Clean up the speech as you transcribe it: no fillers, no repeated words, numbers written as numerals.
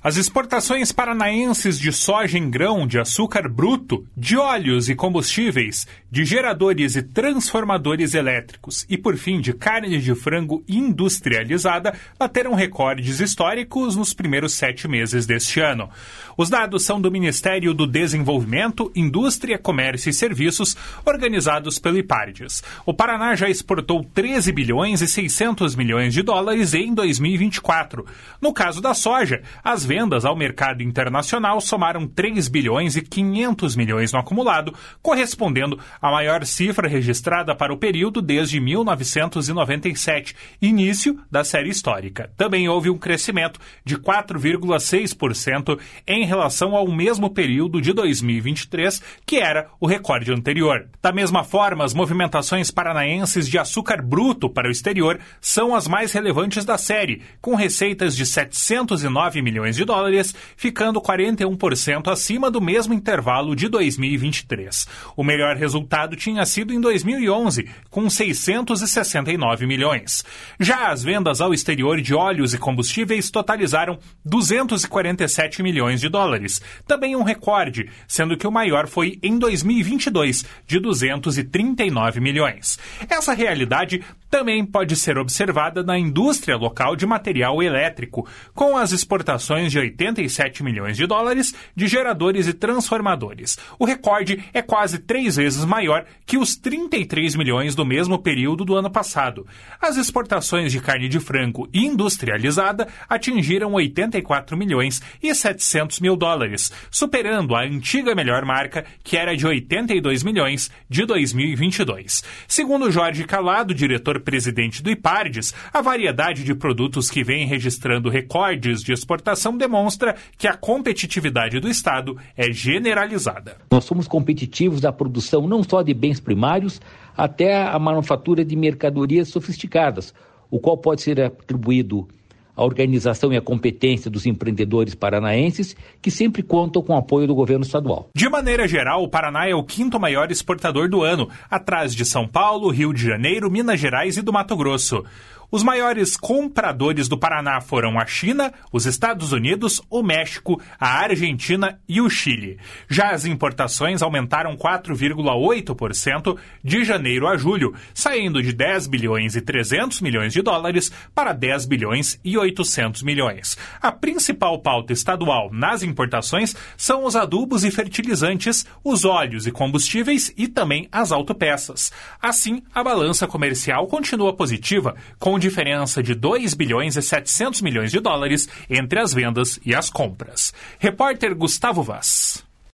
As exportações paranaenses de soja em grão, de açúcar bruto, de óleos e combustíveis, de geradores e transformadores elétricos e, por fim, de carne de frango industrializada bateram recordes históricos nos primeiros 7 meses deste ano. Os dados são do Ministério do Desenvolvimento, Indústria, Comércio e Serviços, organizados pelo IPARDES. O Paraná já exportou 13 bilhões e 600 milhões de dólares em 2024. No caso da soja, as vendas ao mercado internacional somaram 3 bilhões e 500 milhões no acumulado, correspondendo à maior cifra registrada para o período desde 1997, início da série histórica. Também houve um crescimento de 4,6% em relação ao mesmo período de 2023, que era o recorde anterior. Da mesma forma, as movimentações paranaenses de açúcar bruto para o exterior são as mais relevantes da série, com receitas de 709 milhões de dólares, ficando 41% acima do mesmo intervalo de 2023. O melhor resultado tinha sido em 2011, com 669 milhões. Já as vendas ao exterior de óleos e combustíveis totalizaram 247 milhões de dólares, também um recorde, sendo que o maior foi em 2022, de 239 milhões. Essa realidade também pode ser observada na indústria local de material elétrico, com as exportações de 87 milhões de dólares de geradores e transformadores. O recorde é quase 3 vezes maior que os 33 milhões do mesmo período do ano passado. As exportações de carne de frango industrializada atingiram 84 milhões e 700 mil dólares, superando a antiga melhor marca, que era de 82 milhões de 2022. Segundo Jorge Calado, diretor-presidente do IPARDES, a variedade de produtos que vem registrando recordes de exportação demonstra que a competitividade do Estado é generalizada. Nós somos competitivos na produção não só de bens primários, até a manufatura de mercadorias sofisticadas, o qual pode ser atribuído à organização e à competência dos empreendedores paranaenses, que sempre contam com o apoio do governo estadual. De maneira geral, o Paraná é o 5º maior exportador do ano, atrás de São Paulo, Rio de Janeiro, Minas Gerais e do Mato Grosso. Os maiores compradores do Paraná foram a China, os Estados Unidos, o México, a Argentina e o Chile. Já as importações aumentaram 4,8% de janeiro a julho, saindo de 10 bilhões e 300 milhões de dólares para 10 bilhões e 800 milhões. A principal pauta estadual nas importações são os adubos e fertilizantes, os óleos e combustíveis e também as autopeças. Assim, a balança comercial continua positiva, com diferença de 2 bilhões e 700 milhões de dólares entre as vendas e as compras. Repórter Gustavo Vaz.